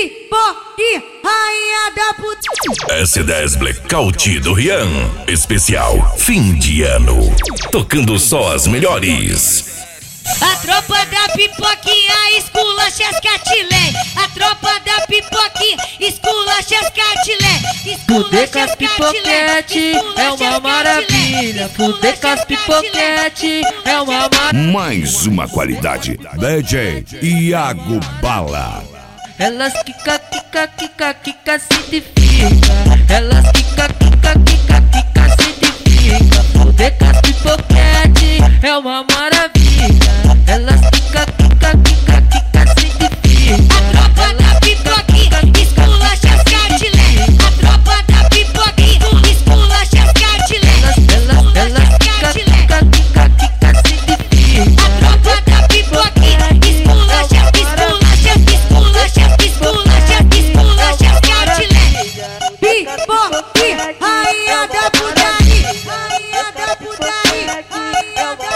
Pipoque, rainha da puta. S10 Blackout do Rian. Especial fim de ano. Tocando só as melhores. A tropa da pipoquinha esculacha as catilé. A tropa da pipoquinha esculacha as catilé. Fuder com as pipoquete é uma maravilha. Fuder com as pipoquete é uma maravilha. Mais uma qualidade. DJ Iago Bala. Elas quica, quica, quica, quica, se edifica. Elas quica, quica, quica, quica, se edifica. Fuder com as pipoquete é uma maravilha. Elas quica, quica, quica, quica, se edifica. A tropa da pipoquinha esculacha as catilé. A tropa da pipoquinha esculacha as catilé. Elas quica, quica, quica, quica, se edifica. A tropa da pipoquinha esculacha as catilé. Pipoquinha, rainha da putaria. Rainha da putaria. Rainha da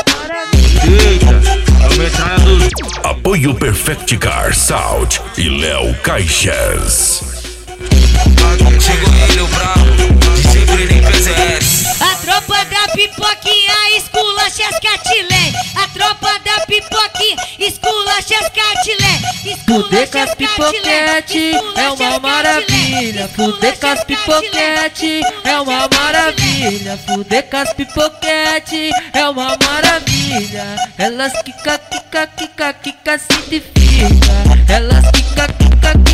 putaria. Apoio Perfect Car Sound e Léo Caixas. Chegou ele, o brabo, DJ Bruninho PZS. A tropa da pipoquinha esculacha as catilé. A tropa da pipoquinha esculacha as catilé. Fuder com as pipoquete é uma maravilha. Fuder com as pipoquete é uma maravilha. Fuder com as pipoquete é uma maravilha. Elas quica, quica, quica, quica, se edifica. Elas quica, quica,